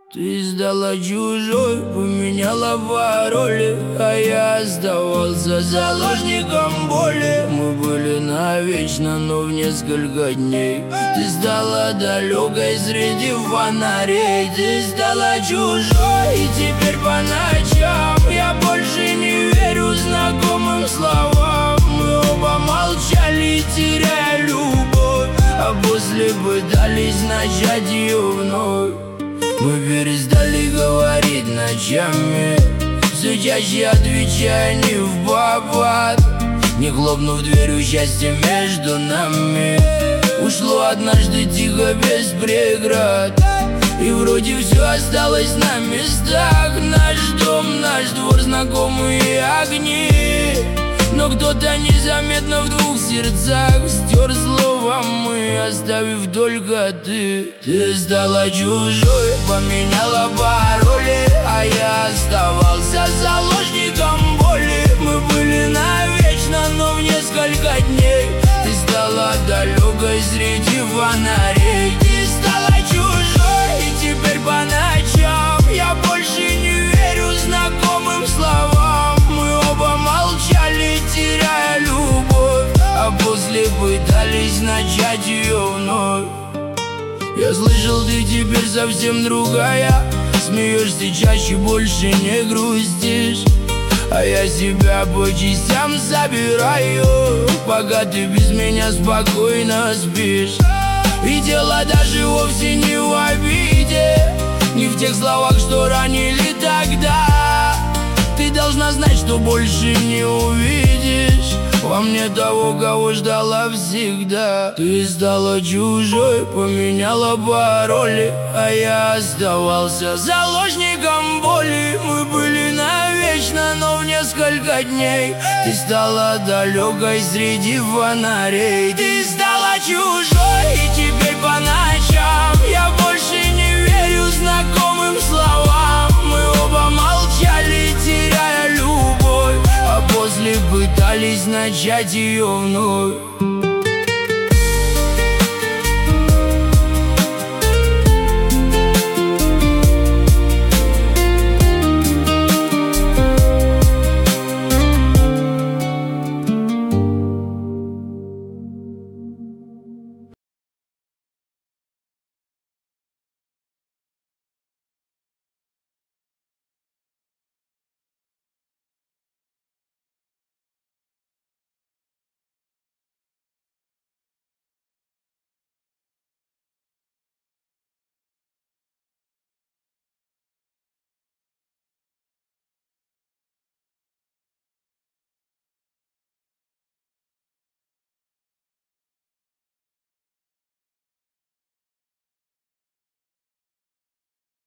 Ты сдала чужой, поменяла пароли, а я оставался заложником боли. Мы были навечно, но в несколько дней. Ты стала далекой среди фонарей. Ты стала чужой, и теперь по ночам я больше не верю знакомым словам. Мы оба молчали, теряя любовь, а после пытались начать ее вновь. Мы перестали говорить ночами, все чаще отвечая не в попад, не хлопнув дверью счастья между нами. Ушло однажды тихо, без преград, и вроде все осталось на местах. Наш дом, наш двор, знакомые огни, но кто-то незаметно в двух сердцах стер слово «мы», оставив только ты. Ты стала чужой, поменяла пароли, а я оставался заложником боли. Мы были навечно, но в несколько дней. Ты стала далекой среди фонарей. Ты стала чужой, и теперь по ночам я больше не верю знакомым словам. Мы оба молчали, теряя любовь, а после пытались начать ее вновь. Я слышал, ты теперь совсем другая, смеешься чаще, больше не грустишь, а я себя по частям собираю, пока ты без меня спокойно спишь. И дело даже вовсе не в обиде, не в тех словах, что ранили тогда. Ты должна знать, что больше не увидишь во мне того, кого ждала всегда. Ты стала чужой, поменяла пароли, а я оставался заложником боли. Мы были навечно, но в несколько дней. Ты стала далекой среди фонарей. Ты стала чужой, и теперь по ночам я больше не верю знакомым словам. Мы оба молчали, теряя любовь, а после пытались начать ее вновь.